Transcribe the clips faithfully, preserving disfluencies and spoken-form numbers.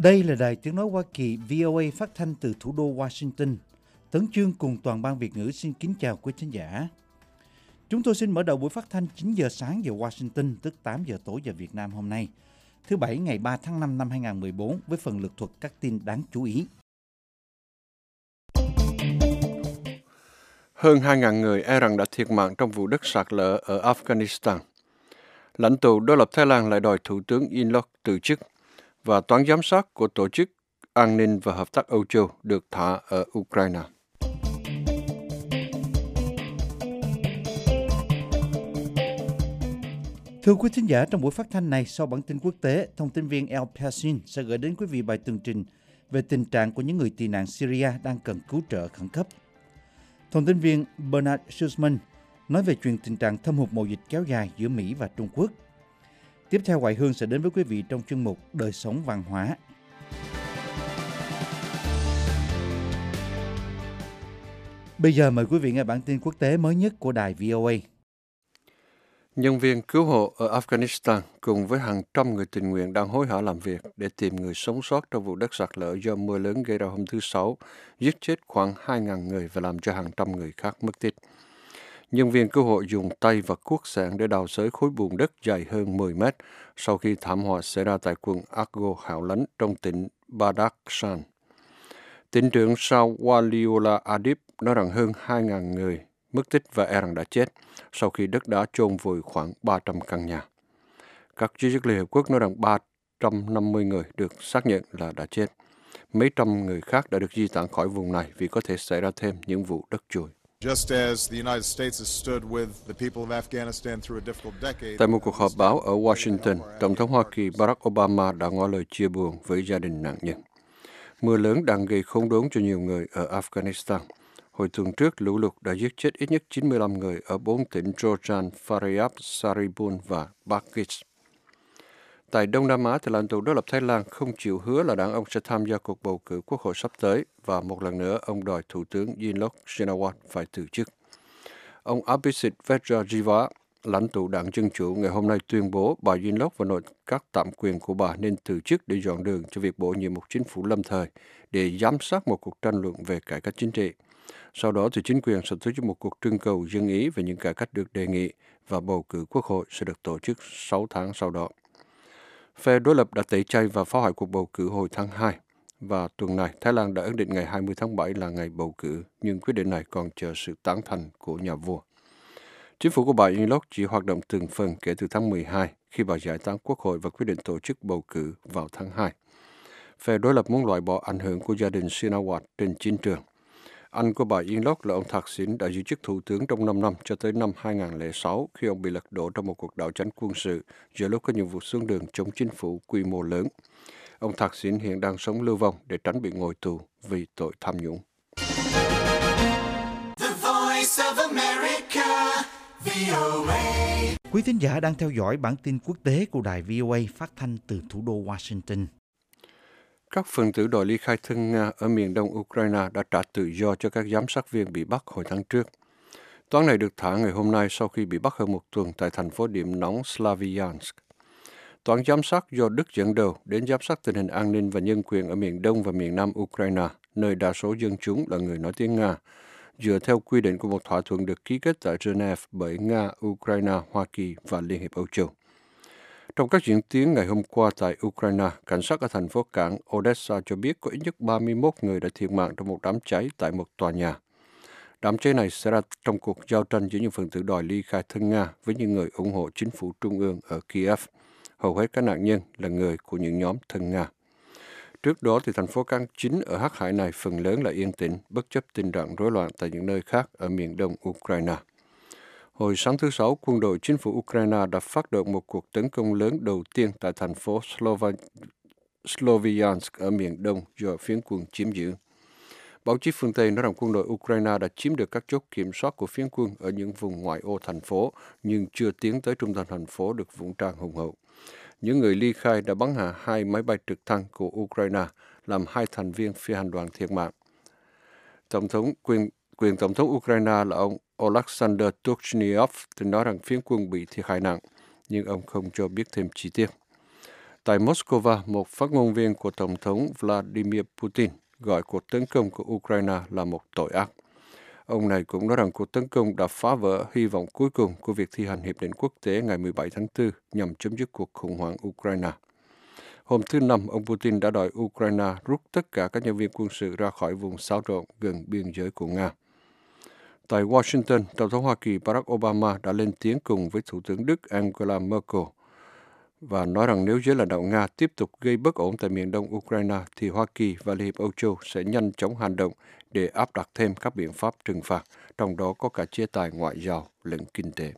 Đây là Đài Tiếng Nói Hoa Kỳ vê o a phát thanh từ thủ đô Washington. Tấn Chương cùng toàn ban Việt ngữ xin kính chào quý khán giả. Chúng tôi xin mở đầu buổi phát thanh chín giờ sáng giờ Washington, tức tám giờ tối giờ Việt Nam hôm nay, thứ Bảy ngày ba tháng năm năm hai nghìn không trăm mười bốn với phần lược thuật các tin đáng chú ý. Hơn hai nghìn người e rằng đã thiệt mạng trong vụ đất sạt lở ở Afghanistan. Lãnh tụ đối lập Thái Lan lại đòi Thủ tướng Yingluck từ chức, và toán giám sát của Tổ chức An ninh và Hợp tác Âu Châu được thả ở Ukraine. Thưa quý thính giả, trong buổi phát thanh này, sau bản tin quốc tế, thông tin viên El Persin sẽ gửi đến quý vị bài tường trình về tình trạng của những người tị nạn Syria đang cần cứu trợ khẩn cấp. Thông tin viên Bernard Schutzman nói về chuyện tình trạng thâm hụt mậu dịch kéo dài giữa Mỹ và Trung Quốc. Tiếp theo, Hoài Hương sẽ đến với quý vị trong chuyên mục Đời sống văn hóa. Bây giờ mời quý vị nghe bản tin quốc tế mới nhất của đài vê o a. Nhân viên cứu hộ ở Afghanistan cùng với hàng trăm người tình nguyện đang hối hả làm việc để tìm người sống sót trong vụ đất sạt lở do mưa lớn gây ra hôm thứ Sáu, giết chết khoảng hai nghìn người và làm cho hàng trăm người khác mất tích. Nhân viên cứu hộ dùng tay và cuốc sạn để đào xới khối bùn đất dài hơn mười mét sau khi thảm họa xảy ra tại quận Argo hẻo lánh trong tỉnh Badakhshan. Tỉnh trưởng Shah Waliullah Adib nói rằng hơn hai nghìn người mất tích và e rằng đã chết sau khi đất đá chôn vùi khoảng ba trăm căn nhà. Các giới chức Liên Hợp Quốc nói rằng ba trăm năm mươi người được xác nhận là đã chết. Mấy trăm người khác đã được di tản khỏi vùng này vì có thể xảy ra thêm những vụ đất chùi. Tại một cuộc họp báo ở Washington, Tổng thống Hoa Kỳ Barack Obama đã ngỏ lời chia buồn với gia đình nạn nhân. Mưa lớn đang gây khốn đốn cho nhiều người ở Afghanistan. Hồi tuần trước, lũ lụt đã giết chết ít nhất chín mươi lăm người ở bốn tỉnh Jojan, Faryab, Saribun và Baghuz. Tại Đông Nam Á, thì lãnh tụ đối lập Thái Lan không chịu hứa là đảng ông sẽ tham gia cuộc bầu cử quốc hội sắp tới, và một lần nữa ông đòi Thủ tướng Yingluck Shinawatra phải từ chức. Ông Abhisit Vejjajiva, lãnh tụ đảng Dân Chủ, ngày hôm nay tuyên bố bà Yingluck và nội các tạm quyền của bà nên từ chức để dọn đường cho việc bổ nhiệm một chính phủ lâm thời để giám sát một cuộc tranh luận về cải cách chính trị. Sau đó thì chính quyền sẽ tổ chức một cuộc trưng cầu dân ý về những cải cách được đề nghị, và bầu cử quốc hội sẽ được tổ chức sáu tháng sau đó. Phe đối lập đã tẩy chay và phá hoại cuộc bầu cử hồi tháng hai, và tuần này Thái Lan đã ấn định ngày hai mươi tháng bảy là ngày bầu cử, nhưng quyết định này còn chờ sự tán thành của nhà vua. Chính phủ của bà Yingluck chỉ hoạt động từng phần kể từ tháng mười hai, khi bà giải tán quốc hội và quyết định tổ chức bầu cử vào tháng hai. Phe đối lập muốn loại bỏ ảnh hưởng của gia đình Shinawatra trên chiến trường. Anh của bà Yingluck là ông Thaksin đã giữ chức thủ tướng trong năm năm cho tới năm hai nghìn không trăm lẻ sáu, khi ông bị lật đổ trong một cuộc đảo chính quân sự giữa lúc có nhiệm vụ xuống đường chống chính phủ quy mô lớn. Ông Thaksin hiện đang sống lưu vong để tránh bị ngồi tù vì tội tham nhũng. Quý thính giả đang theo dõi bản tin quốc tế của đài vê o a phát thanh từ thủ đô Washington. Các phần tử đòi ly khai thân Nga ở miền đông Ukraine đã trả tự do cho các giám sát viên bị bắt hồi tháng trước. Toán này được thả ngày hôm nay sau khi bị bắt hơn một tuần tại thành phố điểm nóng Slavyansk. Toán giám sát do Đức dẫn đầu đến giám sát tình hình an ninh và nhân quyền ở miền đông và miền nam Ukraine, nơi đa số dân chúng là người nói tiếng Nga, dựa theo quy định của một thỏa thuận được ký kết tại Geneva bởi Nga, Ukraine, Hoa Kỳ và Liên hiệp Âu Châu. Trong các diễn tiến ngày hôm qua tại Ukraine, cảnh sát ở thành phố cảng Odessa cho biết có ít nhất ba mươi mốt người đã thiệt mạng trong một đám cháy tại một tòa nhà. Đám cháy này xảy ra trong cuộc giao tranh giữa những phần tử đòi ly khai thân Nga với những người ủng hộ chính phủ trung ương ở Kiev. Hầu hết các nạn nhân là người của những nhóm thân Nga. Trước đó, thì thành phố cảng chính ở Hắc Hải này phần lớn là yên tĩnh, bất chấp tình trạng rối loạn tại những nơi khác ở miền đông Ukraine. Hồi sáng thứ Sáu, quân đội chính phủ Ukraine đã phát động một cuộc tấn công lớn đầu tiên tại thành phố Slova... Slovyansk ở miền đông do phiến quân chiếm giữ. Báo chí phương Tây nói rằng quân đội Ukraine đã chiếm được các chốt kiểm soát của phiến quân ở những vùng ngoại ô thành phố, nhưng chưa tiến tới trung tâm thành phố được vũ trang hùng hậu. Những người ly khai đã bắn hạ hai máy bay trực thăng của Ukraine, làm hai thành viên phi hành đoàn thiệt mạng. Tổng thống quyền quyền tổng thống Ukraine là ông Oleksandr Turchynov thì nói rằng phiến quân bị thiệt hại nặng, nhưng ông không cho biết thêm chi tiết. Tại Moscow, một phát ngôn viên của Tổng thống Vladimir Putin gọi cuộc tấn công của Ukraine là một tội ác. Ông này cũng nói rằng cuộc tấn công đã phá vỡ hy vọng cuối cùng của việc thi hành Hiệp định Quốc tế ngày mười bảy tháng tư nhằm chấm dứt cuộc khủng hoảng Ukraine. Hôm thứ Năm, ông Putin đã đòi Ukraine rút tất cả các nhân viên quân sự ra khỏi vùng xáo trộn gần biên giới của Nga. Tại Washington, Tổng thống Hoa Kỳ Barack Obama đã lên tiếng cùng với Thủ tướng Đức Angela Merkel và nói rằng nếu giới lãnh đạo Nga tiếp tục gây bất ổn tại miền đông Ukraine, thì Hoa Kỳ và Liên hiệp Âu Châu sẽ nhanh chóng hành động để áp đặt thêm các biện pháp trừng phạt, trong đó có cả chế tài ngoại giao lẫn kinh tế.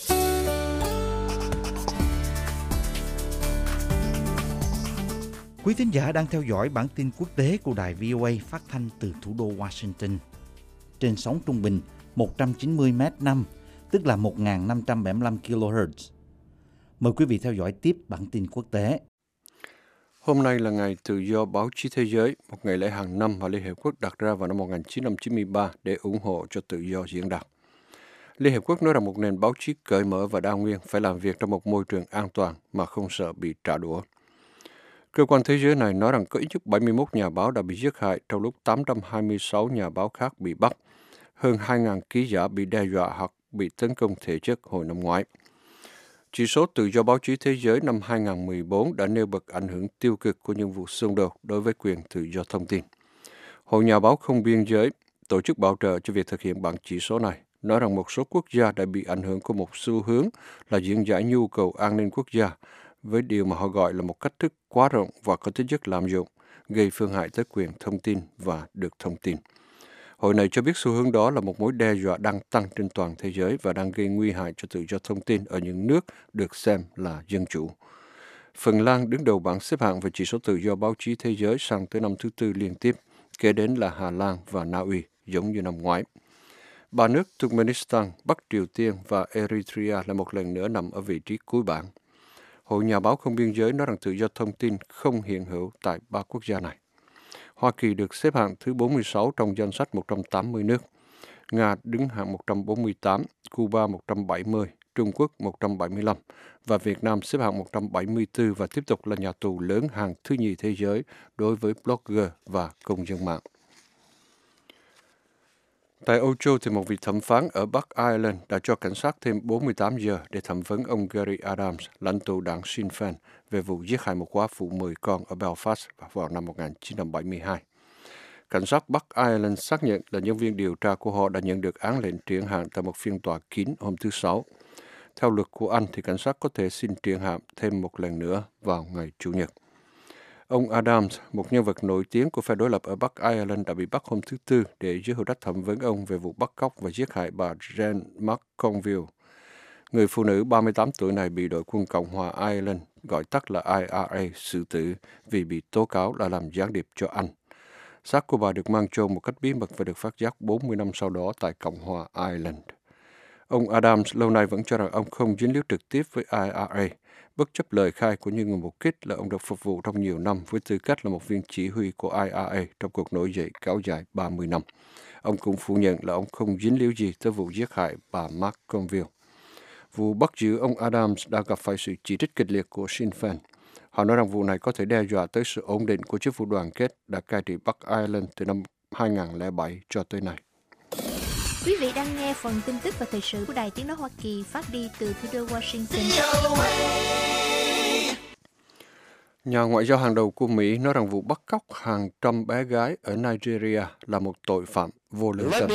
Quý thính giả đang theo dõi bản tin quốc tế của đài vê o a phát thanh từ thủ đô Washington. Trên sóng trung bình một trăm chín mươi mét năm, tức là một nghìn năm trăm bảy mươi lăm ki lô héc. Mời quý vị theo dõi tiếp bản tin quốc tế. Hôm nay là ngày tự do báo chí thế giới, một ngày lễ hàng năm mà Liên Hiệp Quốc đặt ra vào năm một nghìn chín trăm chín mươi ba để ủng hộ cho tự do diễn đạt. Liên Hiệp Quốc nói rằng một nền báo chí cởi mở và đa nguyên phải làm việc trong một môi trường an toàn mà không sợ bị trả đũa. Cơ quan thế giới này nói rằng có ít nhất bảy mươi mốt nhà báo đã bị giết hại trong lúc tám trăm hai mươi sáu nhà báo khác bị bắt, hơn hai nghìn ký giả bị đe dọa hoặc bị tấn công thể chất hồi năm ngoái. Chỉ số tự do báo chí thế giới năm hai nghìn không trăm mười bốn đã nêu bật ảnh hưởng tiêu cực của những vụ xung đột đối với quyền tự do thông tin. Hội Nhà báo Không Biên giới, tổ chức bảo trợ cho việc thực hiện bảng chỉ số này, nói rằng một số quốc gia đã bị ảnh hưởng của một xu hướng là diễn giải nhu cầu an ninh quốc gia với điều mà họ gọi là một cách thức quá rộng và có tính chất lạm dụng, gây phương hại tới quyền thông tin và được thông tin. Hội này cho biết xu hướng đó là một mối đe dọa đang tăng trên toàn thế giới và đang gây nguy hại cho tự do thông tin ở những nước được xem là dân chủ. Phần Lan đứng đầu bảng xếp hạng về chỉ số tự do báo chí thế giới sang tới năm thứ tư liên tiếp, kế đến là Hà Lan và Na Uy, giống như năm ngoái. Ba nước Turkmenistan, Bắc Triều Tiên và Eritrea lại một lần nữa nằm ở vị trí cuối bảng. Hội Nhà báo Không Biên giới nói rằng tự do thông tin không hiện hữu tại ba quốc gia này. Hoa Kỳ được xếp hạng thứ bốn mươi sáu trong danh sách một trăm tám mươi nước. Nga đứng hạng một trăm bốn mươi tám, Cuba một trăm bảy mươi, Trung Quốc một trăm bảy mươi lăm và Việt Nam xếp hạng một trăm bảy mươi tư và tiếp tục là nhà tù lớn hàng thứ nhì thế giới đối với blogger và công dân mạng. Tại Âu Châu thì một vị thẩm phán ở Bắc Ireland đã cho cảnh sát thêm bốn mươi tám giờ để thẩm vấn ông Gary Adams, lãnh tụ đảng Sinn Féin, về vụ giết hại một góa phụ mười con ở Belfast vào năm một nghìn chín trăm bảy mươi hai. Cảnh sát Bắc Ireland xác nhận là nhân viên điều tra của họ đã nhận được án lệnh triển hạn tại một phiên tòa kín hôm thứ Sáu. Theo luật của Anh thì cảnh sát có thể xin triển hạn thêm một lần nữa vào ngày Chủ nhật. Ông Adams, một nhân vật nổi tiếng của phe đối lập ở Bắc Ireland, đã bị bắt hôm thứ Tư để dưới hữu trách thẩm vấn ông về vụ bắt cóc và giết hại bà Jane McConville. Người phụ nữ ba mươi tám tuổi này bị đội quân Cộng hòa Ireland, gọi tắt là I R A, xử tử vì bị tố cáo là làm gián điệp cho Anh. Xác của bà được mang chôn một cách bí mật và được phát giác bốn mươi năm sau đó tại Cộng hòa Ireland. Ông Adams lâu nay vẫn cho rằng ông không dính líu trực tiếp với I R A, bất chấp lời khai của những người mục kích là ông được phục vụ trong nhiều năm với tư cách là một viên chỉ huy của I R A trong cuộc nổi dậy kéo dài ba mươi năm. Ông cũng phủ nhận là ông không dính líu gì tới vụ giết hại bà McConville. Vụ bắt giữ ông Adams đã gặp phải sự chỉ trích kịch liệt của Sinn Féin. Họ nói rằng vụ này có thể đe dọa tới sự ổn định của chính phủ đoàn kết đã cai trị Bắc Ireland từ năm hai nghìn không trăm lẻ bảy cho tới nay. Quý vị đang nghe phần tin tức và thời sự của Đài Tiếng nói Hoa Kỳ phát đi từ thủ đô Washington. Nhà ngoại giao hàng đầu của Mỹ nói rằng vụ bắt cóc hàng trăm bé gái ở Nigeria là một tội phạm vô lương tâm.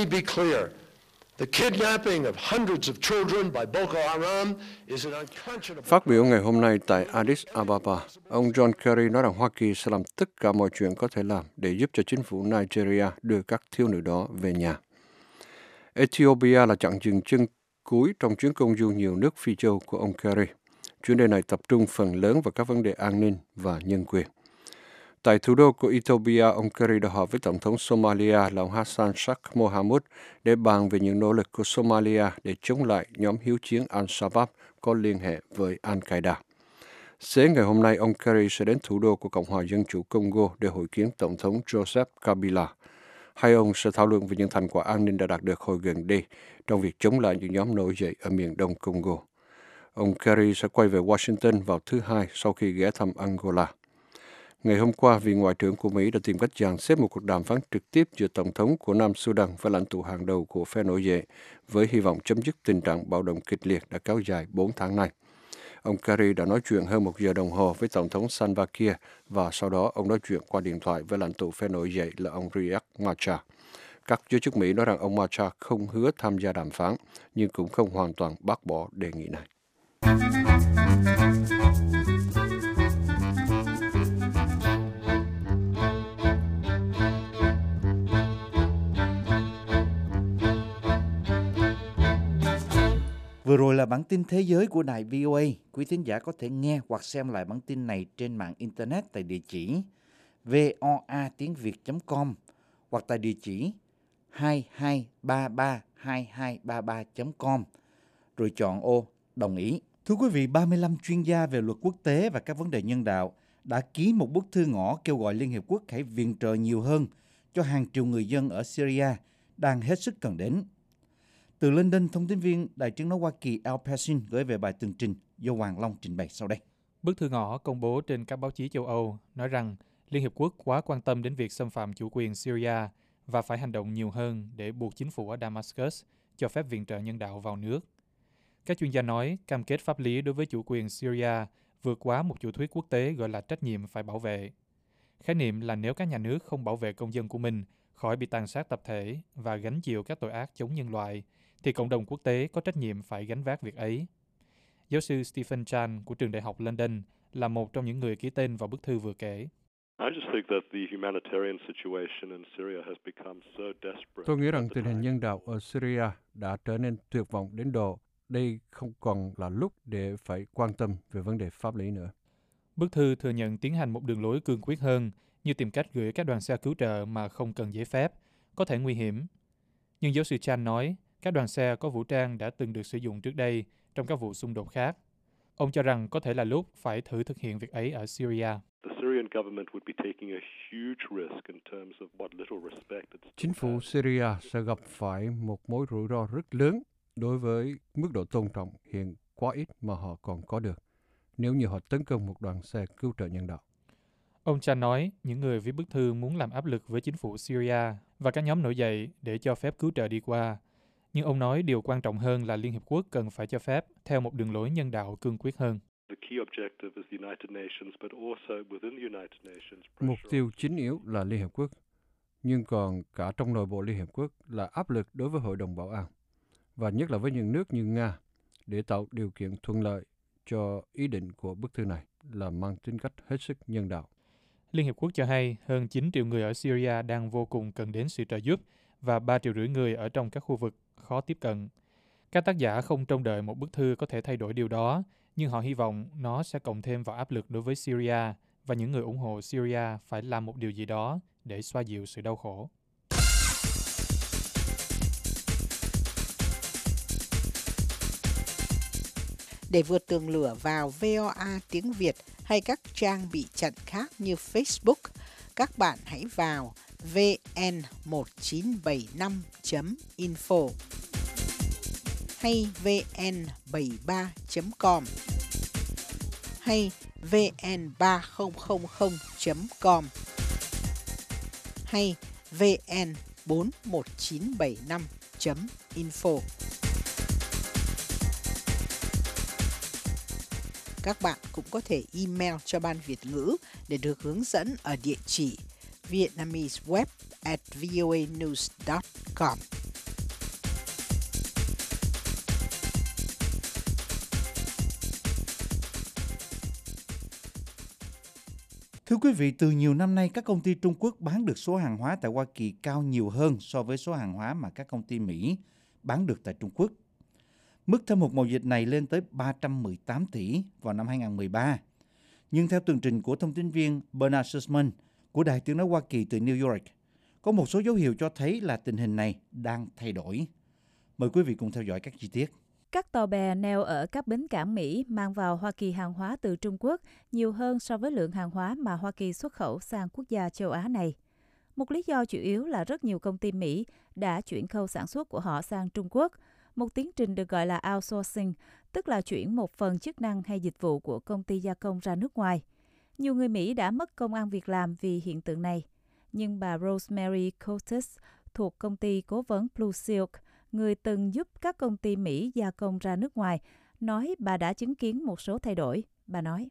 Phát biểu ngày hôm nay tại Addis Ababa, ông John Kerry nói rằng Hoa Kỳ sẽ làm tất cả mọi chuyện có thể làm để giúp cho chính phủ Nigeria đưa các thiếu nữ đó về nhà. Ethiopia là chặng dừng chân cuối trong chuyến công du nhiều nước Phi châu của ông Kerry. Chuyến đi này tập trung phần lớn vào các vấn đề an ninh và nhân quyền. Tại thủ đô của Ethiopia, ông Kerry đã họp với Tổng thống Somalia là ông Hassan Sheikh Mohamud để bàn về những nỗ lực của Somalia để chống lại nhóm hiếu chiến Al-Shabaab có liên hệ với Al-Qaeda. Sáng ngày hôm nay, ông Kerry sẽ đến thủ đô của Cộng hòa Dân chủ Congo để hội kiến Tổng thống Joseph Kabila. Hai ông sẽ thảo luận về những thành quả an ninh đã đạt được hồi gần đây trong việc chống lại những nhóm nổi dậy ở miền đông Congo. Ông Kerry sẽ quay về Washington vào thứ Hai sau khi ghé thăm Angola. Ngày hôm qua, vị ngoại trưởng của Mỹ đã tìm cách dàn xếp một cuộc đàm phán trực tiếp giữa Tổng thống của Nam Sudan và lãnh tụ hàng đầu của phe nổi dậy, với hy vọng chấm dứt tình trạng bạo động kịch liệt đã kéo dài bốn tháng nay. Ông Kerry đã nói chuyện hơn một giờ đồng hồ với Tổng thống Salva Kiir và sau đó ông nói chuyện qua điện thoại với lãnh tụ phe nổi dậy là ông Riek Machar. Các giới chức Mỹ nói rằng ông Machar không hứa tham gia đàm phán, nhưng cũng không hoàn toàn bác bỏ đề nghị này. Vừa rồi là bản tin thế giới của đài vê o a. Quý thính giả có thể nghe hoặc xem lại bản tin này trên mạng Internet tại địa chỉ voa tiếng việt chấm com hoặc tại địa chỉ hai hai ba ba hai hai ba ba chấm com rồi chọn ô đồng ý. Thưa quý vị, ba mươi lăm chuyên gia về luật quốc tế và các vấn đề nhân đạo đã ký một bức thư ngỏ kêu gọi Liên Hiệp Quốc hãy viện trợ nhiều hơn cho hàng triệu người dân ở Syria đang hết sức cần đến. Từ London, thông tin viên Đài Tiếng nói Hoa Kỳ Al Passin gửi về bài tường trình do Hoàng Long trình bày sau đây. Bức thư ngỏ công bố trên các báo chí châu Âu nói rằng Liên Hiệp Quốc quá quan tâm đến việc xâm phạm chủ quyền Syria và phải hành động nhiều hơn để buộc chính phủ ở Damascus cho phép viện trợ nhân đạo vào nước. Các chuyên gia nói cam kết pháp lý đối với chủ quyền Syria vượt quá một chủ thuyết quốc tế gọi là trách nhiệm phải bảo vệ. Khái niệm là nếu các nhà nước không bảo vệ công dân của mình khỏi bị tàn sát tập thể và gánh chịu các tội ác chống nhân loại, thì cộng đồng quốc tế có trách nhiệm phải gánh vác việc ấy. Giáo sư Stephen Chan của trường Đại học London là một trong những người ký tên vào bức thư vừa kể. Tôi nghĩ rằng tình hình nhân đạo ở Syria đã trở nên tuyệt vọng đến độ đây không còn là lúc để phải quan tâm về vấn đề pháp lý nữa. Bức thư thừa nhận tiến hành một đường lối cương quyết hơn, như tìm cách gửi các đoàn xe cứu trợ mà không cần giấy phép, có thể nguy hiểm. Nhưng giáo sư Chan nói, các đoàn xe có vũ trang đã từng được sử dụng trước đây trong các vụ xung đột khác. Ông cho rằng có thể là lúc phải thử thực hiện việc ấy ở Syria. Chính phủ Syria sẽ gặp phải một mối rủi ro rất lớn đối với mức độ tôn trọng hiện quá ít mà họ còn có được, nếu như họ tấn công một đoàn xe cứu trợ nhân đạo. Ông Chan nói những người viết bức thư muốn làm áp lực với chính phủ Syria và các nhóm nổi dậy để cho phép cứu trợ đi qua. Nhưng ông nói điều quan trọng hơn là Liên Hiệp Quốc cần phải cho phép theo một đường lối nhân đạo cương quyết hơn. Mục tiêu chính yếu là Liên Hiệp Quốc, nhưng còn cả trong nội bộ Liên Hiệp Quốc là áp lực đối với Hội đồng Bảo an, và nhất là với những nước như Nga, để tạo điều kiện thuận lợi cho ý định của bức thư này là mang tính cách hết sức nhân đạo. Liên Hiệp Quốc cho hay hơn chín triệu người ở Syria đang vô cùng cần đến sự trợ giúp và ba triệu rưỡi người ở trong các khu vực khó tiếp cận. Các tác giả không trông đợi một bức thư có thể thay đổi điều đó, nhưng họ hy vọng nó sẽ cộng thêm vào áp lực đối với Syria và những người ủng hộ Syria phải làm một điều gì đó để xoa dịu sự đau khổ. Để vượt tường lửa vào vê o a tiếng Việt hay các trang bị chặn khác như Facebook, các bạn hãy vào vê en một chín bảy năm chấm info hay vê en bảy ba chấm com hay vê en ba không không không chấm com hay vê en bốn một chín bảy năm chấm info. Các bạn cũng có thể email cho Ban Việt ngữ để được hướng dẫn ở địa chỉ vietnameseweb at voanews dot com. Thưa quý vị, từ nhiều năm nay, các công ty Trung Quốc bán được số hàng hóa tại Hoa Kỳ cao nhiều hơn so với số hàng hóa mà các công ty Mỹ bán được tại Trung Quốc. Mức thâm hụt mậu dịch này lên tới ba trăm mười tám tỷ vào năm hai không một ba. Nhưng theo tường trình của thông tin viên Bernard Sussman của Đài Tiếng nói Hoa Kỳ từ New York, có một số dấu hiệu cho thấy là tình hình này đang thay đổi. Mời quý vị cùng theo dõi các chi tiết. Các tàu bè neo ở các bến cảng Mỹ mang vào Hoa Kỳ hàng hóa từ Trung Quốc nhiều hơn so với lượng hàng hóa mà Hoa Kỳ xuất khẩu sang quốc gia châu Á này. Một lý do chủ yếu là rất nhiều công ty Mỹ đã chuyển khâu sản xuất của họ sang Trung Quốc, một tiến trình được gọi là outsourcing, tức là chuyển một phần chức năng hay dịch vụ của công ty gia công ra nước ngoài. Nhiều người Mỹ đã mất công ăn việc làm vì hiện tượng này. Nhưng bà Rosemary Coates thuộc công ty cố vấn Blue Silk, người từng giúp các công ty Mỹ gia công ra nước ngoài, nói bà đã chứng kiến một số thay đổi. Bà nói,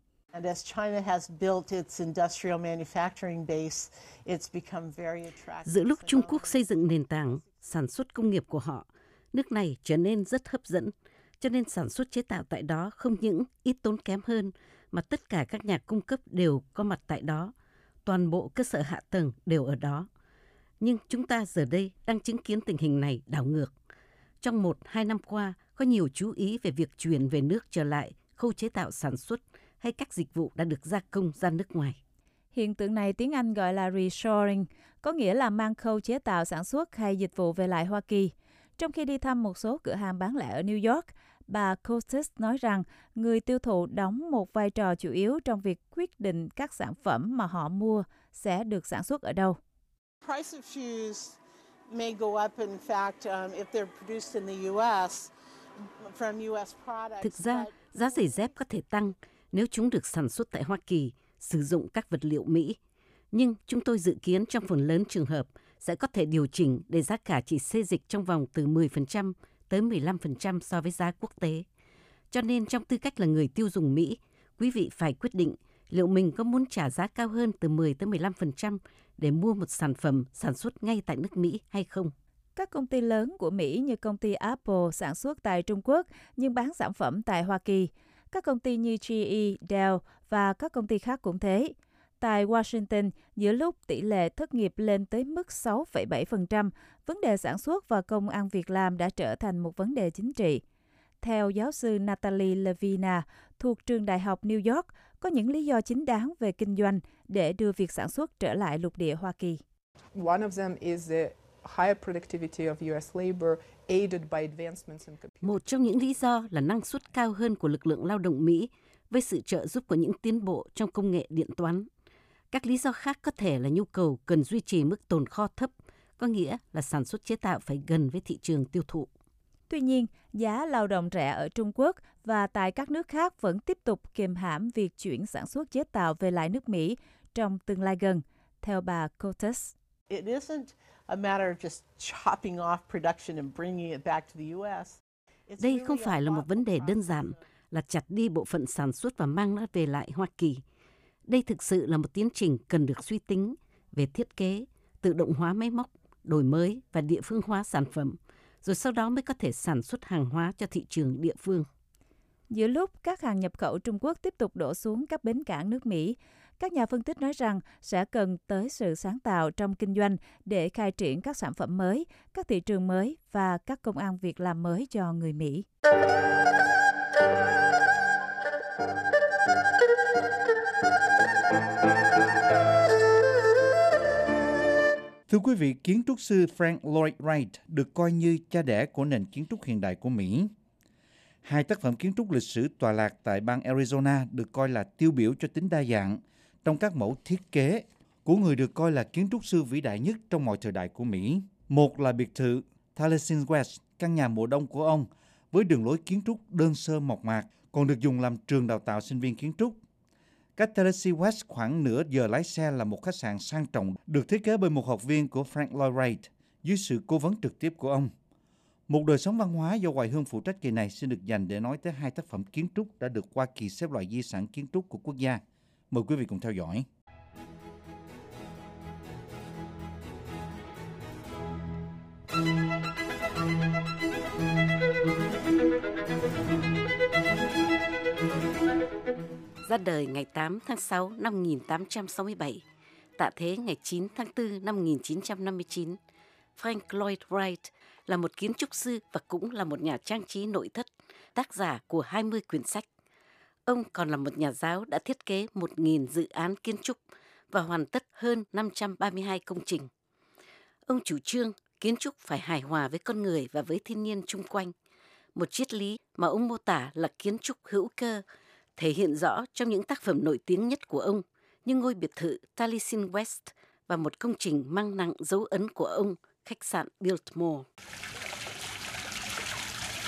giữa lúc Trung Quốc xây dựng nền tảng sản xuất công nghiệp của họ, nước này trở nên rất hấp dẫn, cho nên sản xuất chế tạo tại đó không những ít tốn kém hơn, mà tất cả các nhà cung cấp đều có mặt tại đó. Toàn bộ cơ sở hạ tầng đều ở đó. Nhưng chúng ta giờ đây đang chứng kiến tình hình này đảo ngược. Trong một, hai năm qua, có nhiều chú ý về việc chuyển về nước trở lại khâu chế tạo sản xuất hay các dịch vụ đã được gia công ra nước ngoài. Hiện tượng này tiếng Anh gọi là reshoring, có nghĩa là mang khâu chế tạo sản xuất hay dịch vụ về lại Hoa Kỳ. Trong khi đi thăm một số cửa hàng bán lẻ ở New York, bà Coates nói rằng người tiêu thụ đóng một vai trò chủ yếu trong việc quyết định các sản phẩm mà họ mua sẽ được sản xuất ở đâu. Thực ra, giá giày dép có thể tăng nếu chúng được sản xuất tại Hoa Kỳ, sử dụng các vật liệu Mỹ. Nhưng chúng tôi dự kiến trong phần lớn trường hợp sẽ có thể điều chỉnh để giá cả chỉ xê dịch trong vòng từ mười phần trăm tới mười lăm phần trăm so với giá quốc tế. Cho nên trong tư cách là người tiêu dùng Mỹ, quý vị phải quyết định liệu mình có muốn trả giá cao hơn từ mười tới mười lăm phần trăm để mua một sản phẩm sản xuất ngay tại nước Mỹ hay không. Các công ty lớn của Mỹ như công ty Apple sản xuất tại Trung Quốc nhưng bán sản phẩm tại Hoa Kỳ. Các công ty như giê e, Dell và các công ty khác cũng thế. Tại Washington, giữa lúc tỷ lệ thất nghiệp lên tới mức sáu phẩy bảy phần trăm, vấn đề sản xuất và công ăn việc làm đã trở thành một vấn đề chính trị. Theo giáo sư Natalie Levina thuộc trường Đại học New York, có những lý do chính đáng về kinh doanh để đưa việc sản xuất trở lại lục địa Hoa Kỳ. One of them is the higher productivity of U S labor aided by advancements in computing. Một trong những lý do là năng suất cao hơn của lực lượng lao động Mỹ với sự trợ giúp của những tiến bộ trong công nghệ điện toán. Các lý do khác có thể là nhu cầu cần duy trì mức tồn kho thấp, có nghĩa là sản xuất chế tạo phải gần với thị trường tiêu thụ. Tuy nhiên, giá lao động rẻ ở Trung Quốc và tại các nước khác vẫn tiếp tục kiềm hãm việc chuyển sản xuất chế tạo về lại nước Mỹ trong tương lai gần, theo bà Coates. It isn't a matter of just chopping off production and bringing it back to the U S. Đây không phải là một vấn đề đơn giản là chặt đi bộ phận sản xuất và mang nó về lại Hoa Kỳ. Đây thực sự là một tiến trình cần được suy tính về thiết kế, tự động hóa máy móc, đổi mới và địa phương hóa sản phẩm, rồi sau đó mới có thể sản xuất hàng hóa cho thị trường địa phương. Giữa lúc các hàng nhập khẩu Trung Quốc tiếp tục đổ xuống các bến cảng nước Mỹ, các nhà phân tích nói rằng sẽ cần tới sự sáng tạo trong kinh doanh để khai triển các sản phẩm mới, các thị trường mới và các công ăn việc làm mới cho người Mỹ. Thưa quý vị, kiến trúc sư Frank Lloyd Wright được coi như cha đẻ của nền kiến trúc hiện đại của Mỹ. Hai tác phẩm kiến trúc lịch sử tọa lạc tại bang Arizona được coi là tiêu biểu cho tính đa dạng trong các mẫu thiết kế của người được coi là kiến trúc sư vĩ đại nhất trong mọi thời đại của Mỹ. Một là biệt thự Taliesin West, căn nhà mùa đông của ông, với đường lối kiến trúc đơn sơ mộc mạc, còn được dùng làm trường đào tạo sinh viên kiến trúc. Cách Taliesin West khoảng nửa giờ lái xe là một khách sạn sang trọng, được thiết kế bởi một học viên của Frank Lloyd Wright, dưới sự cố vấn trực tiếp của ông. Một đời sống văn hóa do Hoài Hương phụ trách kỳ này xin được dành để nói tới hai tác phẩm kiến trúc đã được Hoa Kỳ xếp loại di sản kiến trúc của quốc gia. Mời quý vị cùng theo dõi. Ra đời ngày tám tháng sáu năm một nghìn tám trăm sáu mươi bảy, tạ thế ngày chín tháng tư năm một nghìn chín trăm năm mươi chín, Frank Lloyd Wright là một kiến trúc sư và cũng là một nhà trang trí nội thất, tác giả của hai mươi quyển sách. Ông còn là một nhà giáo đã thiết kế một nghìn dự án kiến trúc và hoàn tất hơn năm trăm ba mươi hai công trình. Ông chủ trương kiến trúc phải hài hòa với con người và với thiên nhiên chung quanh, một triết lý mà ông mô tả là kiến trúc hữu cơ, thể hiện rõ trong những tác phẩm nổi tiếng nhất của ông như ngôi biệt thự Taliesin West và một công trình mang nặng dấu ấn của ông, khách sạn Biltmore.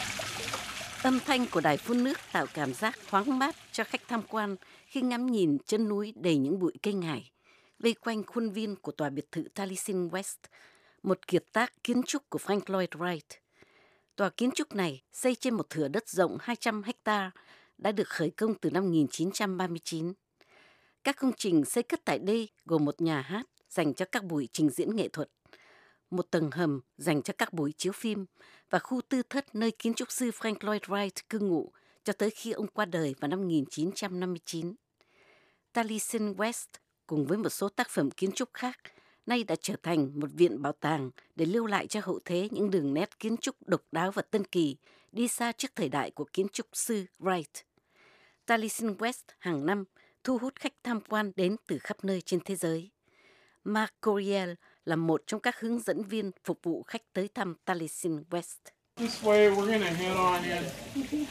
Âm thanh của đài phun nước tạo cảm giác thoáng mát cho khách tham quan khi ngắm nhìn chân núi đầy những bụi cây ngải, vây quanh khuôn viên của tòa biệt thự Taliesin West, một kiệt tác kiến trúc của Frank Lloyd Wright. Tòa kiến trúc này xây trên một thửa đất rộng hai trăm ha, đã được khởi công từ năm một nghìn chín trăm ba mươi chín. Các công trình xây cất tại đây gồm một nhà hát dành cho các buổi trình diễn nghệ thuật, một tầng hầm dành cho các buổi chiếu phim và khu tư thất nơi kiến trúc sư Frank Lloyd Wright cư ngụ cho tới khi ông qua đời vào năm một nghìn chín trăm năm mươi chín. Taliesin West cùng với một số tác phẩm kiến trúc khác nay đã trở thành một viện bảo tàng để lưu lại cho hậu thế những đường nét kiến trúc độc đáo và tân kỳ đi xa trước thời đại của kiến trúc sư Wright. Taliesin West hàng năm thu hút khách tham quan đến từ khắp nơi trên thế giới. Mark Coriel là một trong các hướng dẫn viên phục vụ khách tới thăm Taliesin West. This way, we're gonna head on in.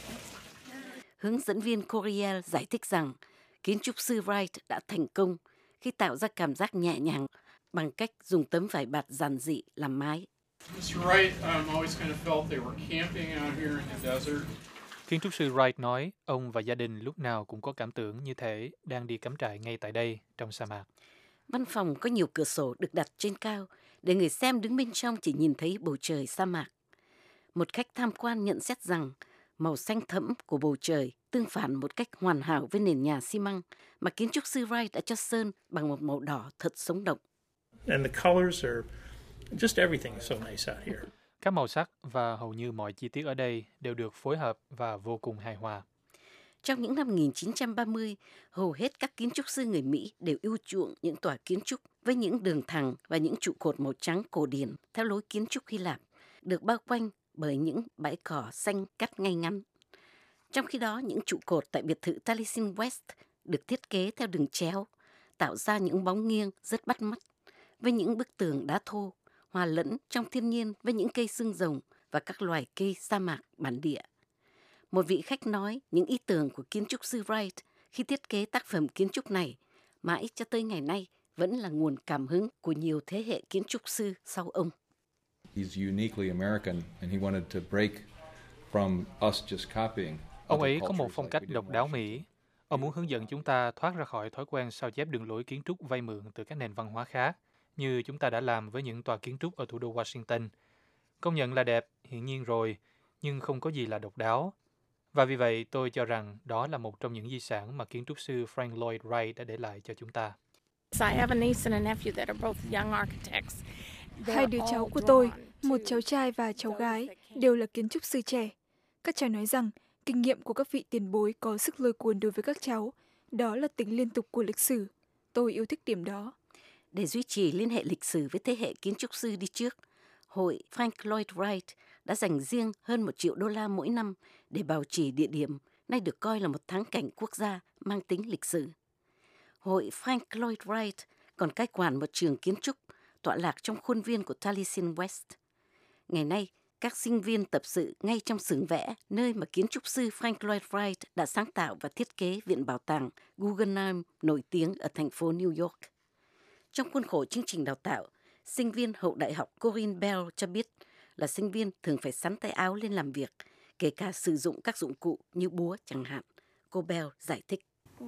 Hướng dẫn viên Coriel giải thích rằng kiến trúc sư Wright đã thành công khi tạo ra cảm giác nhẹ nhàng bằng cách dùng tấm vải bạt giản dị làm mái. mister Wright um, always kind of felt they were camping out here in the desert. Kiến trúc sư Wright nói ông và gia đình lúc nào cũng có cảm tưởng như thể đang đi cắm trại ngay tại đây, trong sa mạc. Văn phòng có nhiều cửa sổ được đặt trên cao để người xem đứng bên trong chỉ nhìn thấy bầu trời sa mạc. Một khách tham quan nhận xét rằng màu xanh thẫm của bầu trời tương phản một cách hoàn hảo với nền nhà xi măng mà kiến trúc sư Wright đã cho sơn bằng một màu đỏ thật sống động. And the colors are just everything is so nice out here. Các màu sắc và hầu như mọi chi tiết ở đây đều được phối hợp và vô cùng hài hòa. Trong những năm một nghìn chín trăm ba mươi, hầu hết các kiến trúc sư người Mỹ đều ưu chuộng những tòa kiến trúc với những đường thẳng và những trụ cột màu trắng cổ điển theo lối kiến trúc Hy Lạp, được bao quanh bởi những bãi cỏ xanh cắt ngay ngắn. Trong khi đó, những trụ cột tại biệt thự Taliesin West được thiết kế theo đường chéo, tạo ra những bóng nghiêng rất bắt mắt, với những bức tường đá thô, hòa lẫn trong thiên nhiên với những cây xương rồng và các loài cây sa mạc bản địa. Một vị khách nói những ý tưởng của kiến trúc sư Wright khi thiết kế tác phẩm kiến trúc này mãi cho tới ngày nay vẫn là nguồn cảm hứng của nhiều thế hệ kiến trúc sư sau ông. He's uniquely American and he wanted to break from us just copying. Ông ấy có một phong cách độc đáo Mỹ. Ông muốn hướng dẫn chúng ta thoát ra khỏi thói quen sao chép đường lối kiến trúc vay mượn từ các nền văn hóa khác, như chúng ta đã làm với những tòa kiến trúc ở thủ đô Washington. Công nhận là đẹp, hiển nhiên rồi, nhưng không có gì là độc đáo. Và vì vậy, tôi cho rằng đó là một trong những di sản mà kiến trúc sư Frank Lloyd Wright đã để lại cho chúng ta. Hai đứa cháu của tôi, một cháu trai và cháu gái, đều là kiến trúc sư trẻ. Các cháu nói rằng kinh nghiệm của các vị tiền bối có sức lôi cuốn đối với các cháu. Đó là tính liên tục của lịch sử. Tôi yêu thích điểm đó. Để duy trì liên hệ lịch sử với thế hệ kiến trúc sư đi trước, Hội Frank Lloyd Wright đã dành riêng hơn một triệu đô la mỗi năm để bảo trì địa điểm, nay được coi là một thắng cảnh quốc gia mang tính lịch sử. Hội Frank Lloyd Wright còn cai quản một trường kiến trúc tọa lạc trong khuôn viên của Taliesin West. Ngày nay, các sinh viên tập sự ngay trong xưởng vẽ, nơi mà kiến trúc sư Frank Lloyd Wright đã sáng tạo và thiết kế viện bảo tàng Guggenheim nổi tiếng ở thành phố New York. Trong khuôn khổ chương trình đào tạo, sinh viên hậu đại học Corinne Bell cho biết là sinh viên thường phải sắn tay áo lên làm việc, kể cả sử dụng các dụng cụ như búa chẳng hạn. Cô Bell giải thích.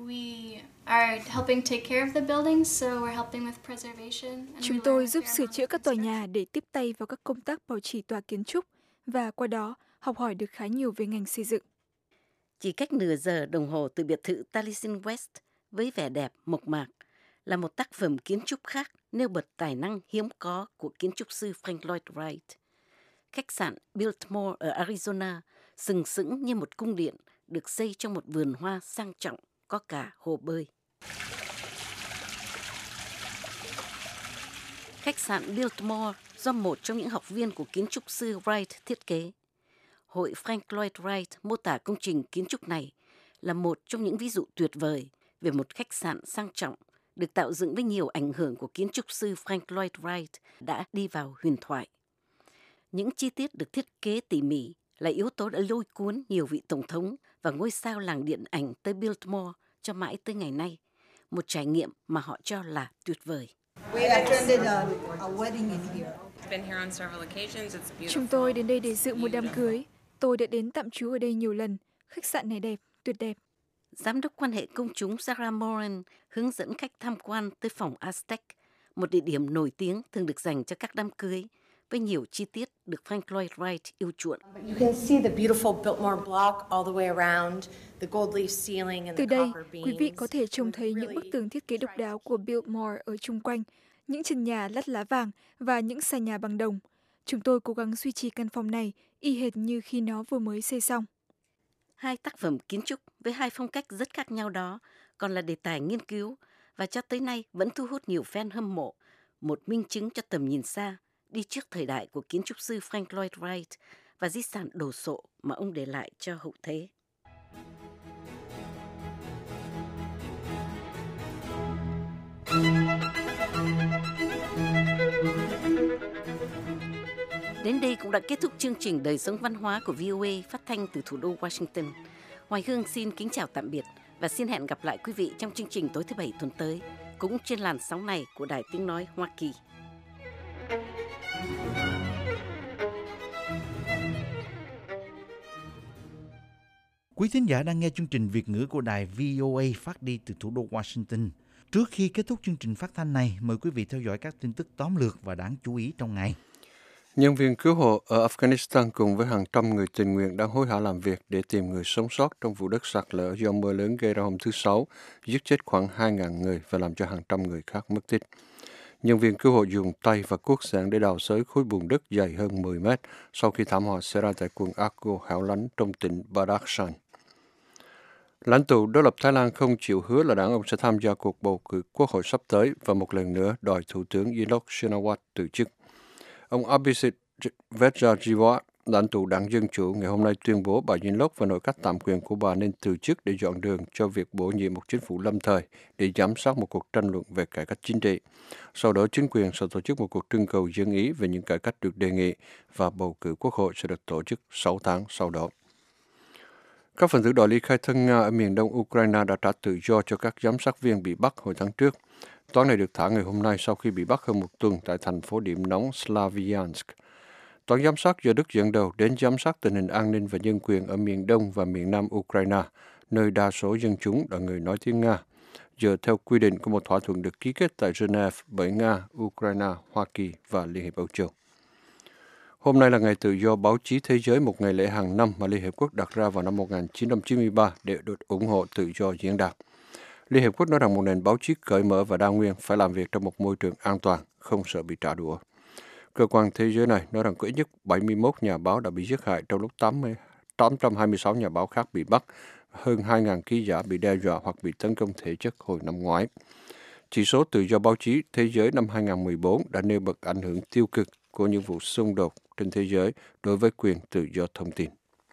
Chúng tôi giúp sửa chữa các tòa nhà để tiếp tay vào các công tác bảo trì tòa kiến trúc và qua đó học hỏi được khá nhiều về ngành xây dựng. Chỉ cách nửa giờ đồng hồ từ biệt thự Taliesin West với vẻ đẹp mộc mạc là một tác phẩm kiến trúc khác nêu bật tài năng hiếm có của kiến trúc sư Frank Lloyd Wright. Khách sạn Biltmore ở Arizona sừng sững như một cung điện được xây trong một vườn hoa sang trọng, có cả hồ bơi. Khách sạn Biltmore do một trong những học viên của kiến trúc sư Wright thiết kế. Hội Frank Lloyd Wright mô tả công trình kiến trúc này là một trong những ví dụ tuyệt vời về một khách sạn sang trọng được tạo dựng với nhiều ảnh hưởng của kiến trúc sư Frank Lloyd Wright đã đi vào huyền thoại. Những chi tiết được thiết kế tỉ mỉ là yếu tố đã lôi cuốn nhiều vị tổng thống và ngôi sao làng điện ảnh tới Biltmore cho mãi tới ngày nay, một trải nghiệm mà họ cho là tuyệt vời. Chúng tôi đến đây để dự một đám cưới. Tôi đã đến tạm trú ở đây nhiều lần. Khách sạn này đẹp, tuyệt đẹp. Giám đốc quan hệ công chúng Sarah Moran hướng dẫn khách tham quan tới phòng Aztec, một địa điểm nổi tiếng thường được dành cho các đám cưới, với nhiều chi tiết được Frank Lloyd Wright yêu chuộng. Từ đây, quý vị có thể trông thấy những bức tường thiết kế độc đáo của Biltmore ở chung quanh, những trần nhà lát lá vàng và những sàn nhà bằng đồng. Chúng tôi cố gắng duy trì căn phòng này y hệt như khi nó vừa mới xây xong. Hai tác phẩm kiến trúc với hai phong cách rất khác nhau đó còn là đề tài nghiên cứu và cho tới nay vẫn thu hút nhiều fan hâm mộ, một minh chứng cho tầm nhìn xa, đi trước thời đại của kiến trúc sư Frank Lloyd Wright và di sản đồ sộ mà ông để lại cho hậu thế. Đến đây cũng đã kết thúc chương trình Đời sống văn hóa của vê o a phát thanh từ thủ đô Washington. Hoài Hương xin kính chào tạm biệt và xin hẹn gặp lại quý vị trong chương trình tối thứ Bảy tuần tới, cũng trên làn sóng này của Đài Tiếng Nói Hoa Kỳ. Quý thính giả đang nghe chương trình Việt ngữ của đài vê o a phát đi từ thủ đô Washington. Trước khi kết thúc chương trình phát thanh này, mời quý vị theo dõi các tin tức tóm lược và đáng chú ý trong ngày. Nhân viên cứu hộ ở Afghanistan cùng với hàng trăm người tình nguyện đang hối hả làm việc để tìm người sống sót trong vụ đất sạt lở do mưa lớn gây ra hôm thứ Sáu, giết chết khoảng hai nghìn người và làm cho hàng trăm người khác mất tích. Nhân viên cứu hộ dùng tay và cuốc sạn để đào xới khối bùn đất dày hơn mười mét sau khi thảm họa xảy ra tại quận Akko hẻo lánh trong tỉnh Badakhshan. Lãnh tụ đối lập Thái Lan không chịu hứa là đảng ông sẽ tham gia cuộc bầu cử quốc hội sắp tới và một lần nữa đòi Thủ tướng Yingluck Shinawatra từ chức. Ông Abhisit Vejjajiva, lãnh tụ đảng Dân Chủ, ngày hôm nay tuyên bố bà Yingluck và nội các tạm quyền của bà nên từ chức để dọn đường cho việc bổ nhiệm một chính phủ lâm thời để giám sát một cuộc tranh luận về cải cách chính trị. Sau đó, chính quyền sẽ tổ chức một cuộc trưng cầu dân ý về những cải cách được đề nghị và bầu cử quốc hội sẽ được tổ chức sáu tháng sau đó. Các phần tử đòi ly khai thân Nga ở miền đông Ukraine đã trả tự do cho các giám sát viên bị bắt hồi tháng trước. Toán này được thả ngày hôm nay sau khi bị bắt hơn một tuần tại thành phố điểm nóng Slavyansk. Toán giám sát do Đức dẫn đầu đến giám sát tình hình an ninh và nhân quyền ở miền đông và miền nam Ukraine, nơi đa số dân chúng là người nói tiếng Nga, dựa theo quy định của một thỏa thuận được ký kết tại Geneva bởi Nga, Ukraine, Hoa Kỳ và Liên hiệp Âu Châu. Hôm nay là ngày tự do báo chí thế giới, một ngày lễ hàng năm mà Liên Hiệp Quốc đặt ra vào năm một nghìn chín trăm chín mươi ba để được ủng hộ tự do diễn đạt. Liên Hiệp Quốc nói rằng một nền báo chí cởi mở và đa nguyên phải làm việc trong một môi trường an toàn, không sợ bị trả đũa. Cơ quan thế giới này nói rằng có ít nhất bảy mươi mốt nhà báo đã bị giết hại, trong lúc tám trăm hai mươi sáu nhà báo khác bị bắt, hơn hai nghìn ký giả bị đe dọa hoặc bị tấn công thể chất hồi năm ngoái. Chỉ số tự do báo chí thế giới năm hai nghìn không trăm mười bốn đã nêu bật ảnh hưởng tiêu cực của những vụ xung đột trên thế giới đối với quyền tự do thông tin.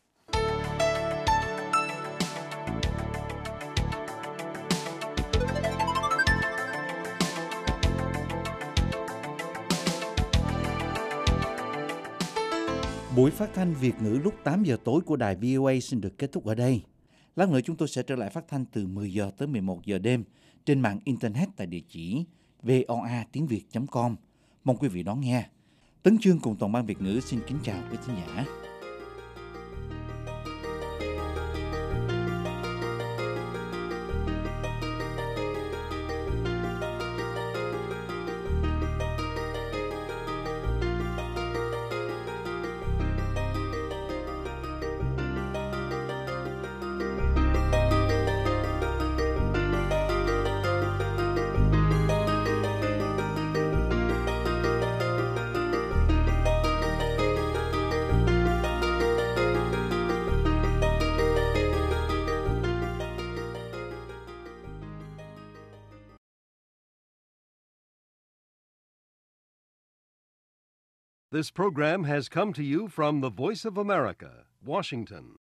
Buổi phát thanh Việt ngữ lúc tám giờ tối của đài vê o a xin được kết thúc ở đây. Lát nữa chúng tôi sẽ trở lại phát thanh từ mười giờ tới mười một giờ đêm trên mạng Internet tại địa chỉ voa tiếng việt chấm com. Mong quý vị đón nghe. Tấn Chương cùng toàn ban Việt ngữ xin kính chào quý thính giả. This program has come to you from the Voice of America, Washington.